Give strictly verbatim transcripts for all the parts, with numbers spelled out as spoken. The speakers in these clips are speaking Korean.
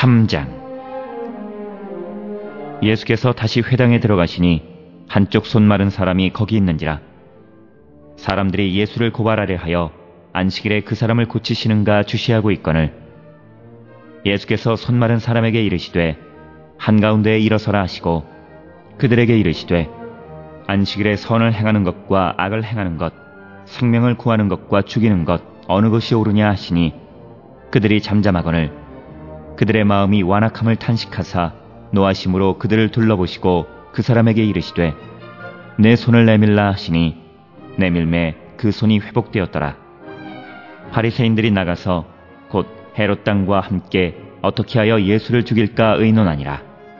삼 장. 예수께서 다시 회당에 들어가시니 한쪽 손 마른 사람이 거기 있는지라. 사람들이 예수를 고발하려 하여 안식일에 그 사람을 고치시는가 주시하고 있거늘, 예수께서 손 마른 사람에게 이르시되 한가운데에 일어서라 하시고 그들에게 이르시되 안식일에 선을 행하는 것과 악을 행하는 것, 생명을 구하는 것과 죽이는 것 어느 것이 옳으냐 하시니, 그들이 잠잠하거늘 그들의 마음이 완악함을 탄식하사 노하심으로 그들을 둘러보시고 그 사람에게 이르시되 내 손을 내밀라 하시니 내밀매 그 손이 회복되었더라. 바리새인들이 나가서 곧 헤롯 당과 함께 어떻게 하여 예수를 죽일까 의논하니라.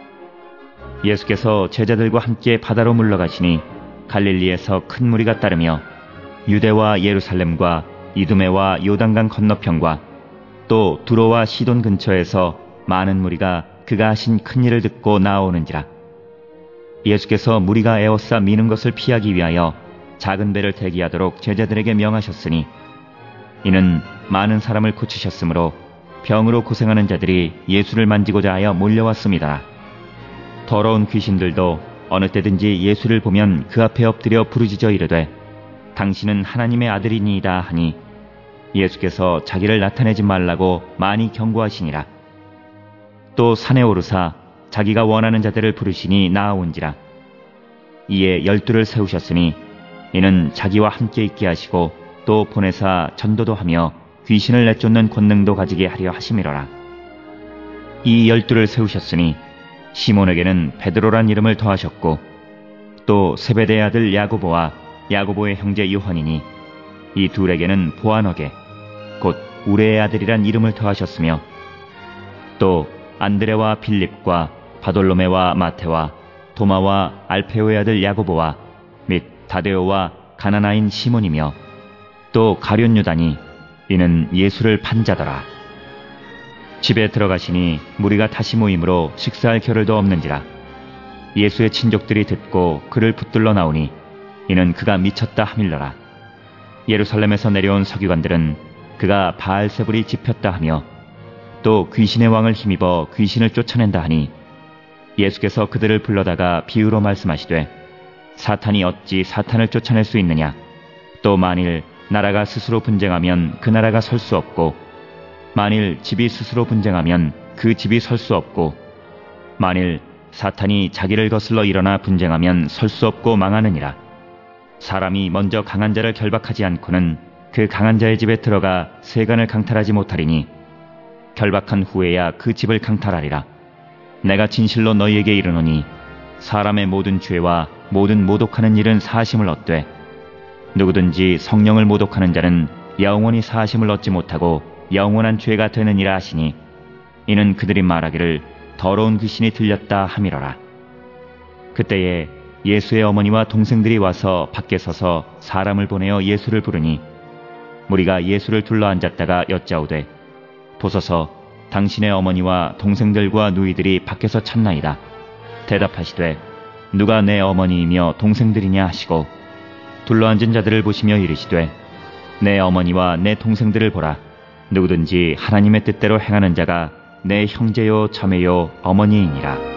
예수께서 제자들과 함께 바다로 물러가시니 갈릴리에서 큰 무리가 따르며 유대와 예루살렘과 이두메와 요단강 건너편과 또 두로와 시돈 근처에서 많은 무리가 그가 하신 큰 일을 듣고 나아오는지라. 예수께서 무리가 에워싸 미는 것을 피하기 위하여 작은 배를 대기하도록 제자들에게 명하셨으니, 이는 많은 사람을 고치셨으므로 병으로 고생하는 자들이 예수를 만지고자 하여 몰려왔습니다. 더러운 귀신들도 어느 때든지 예수를 보면 그 앞에 엎드려 부르짖어 이르되 당신은 하나님의 아들이니이다 하니, 예수께서 자기를 나타내지 말라고 많이 경고하시니라. 또 산에 오르사 자기가 원하는 자들을 부르시니 나아온지라. 이에 열두를 세우셨으니 이는 자기와 함께 있게 하시고 또 보내사 전도도 하며 귀신을 내쫓는 권능도 가지게 하려 하심이로라. 이 열두를 세우셨으니 시몬에게는 베드로란 이름을 더하셨고 또 세베대의 아들 야고보와 야고보의 형제 요한이니 이 둘에게는 보아너게 곧 우레의 아들이란 이름을 더하셨으며, 또 안드레와 빌립과 바돌로메와 마테와 도마와 알페오의 아들 야고보와 및 다데오와 가나나인 시몬이며 또 가룟 유다니 이는 예수를 판 자더라. 집에 들어가시니 무리가 다시 모임으로 식사할 겨를도 없는지라. 예수의 친족들이 듣고 그를 붙들러 나오니 이는 그가 미쳤다 하밀러라. 예루살렘에서 내려온 서기관들은 그가 바알세불이 집혔다 하며 또 귀신의 왕을 힘입어 귀신을 쫓아낸다 하니, 예수께서 그들을 불러다가 비유로 말씀하시되 사탄이 어찌 사탄을 쫓아낼 수 있느냐. 또 만일 나라가 스스로 분쟁하면 그 나라가 설 수 없고, 만일 집이 스스로 분쟁하면 그 집이 설 수 없고, 만일 사탄이 자기를 거슬러 일어나 분쟁하면 설 수 없고 망하느니라. 사람이 먼저 강한 자를 결박하지 않고는 그 강한 자의 집에 들어가 세간을 강탈하지 못하리니 결박한 후에야 그 집을 강탈하리라. 내가 진실로 너희에게 이르노니 사람의 모든 죄와 모든 모독하는 일은 사하심을 얻되 누구든지 성령을 모독하는 자는 영원히 사하심을 얻지 못하고 영원한 죄가 되느니라 하시니, 이는 그들이 말하기를 더러운 귀신이 들렸다 함이로라. 그때에 예수의 어머니와 동생들이 와서 밖에 서서 사람을 보내어 예수를 부르니, 무리가 예수를 둘러 앉았다가 여짜오되 보소서 당신의 어머니와 동생들과 누이들이 밖에서 찾나이다. 대답하시되 누가 내 어머니이며 동생들이냐 하시고 둘러앉은 자들을 보시며 이르시되 내 어머니와 내 동생들을 보라. 누구든지 하나님의 뜻대로 행하는 자가 내 형제요 자매요 어머니이니라.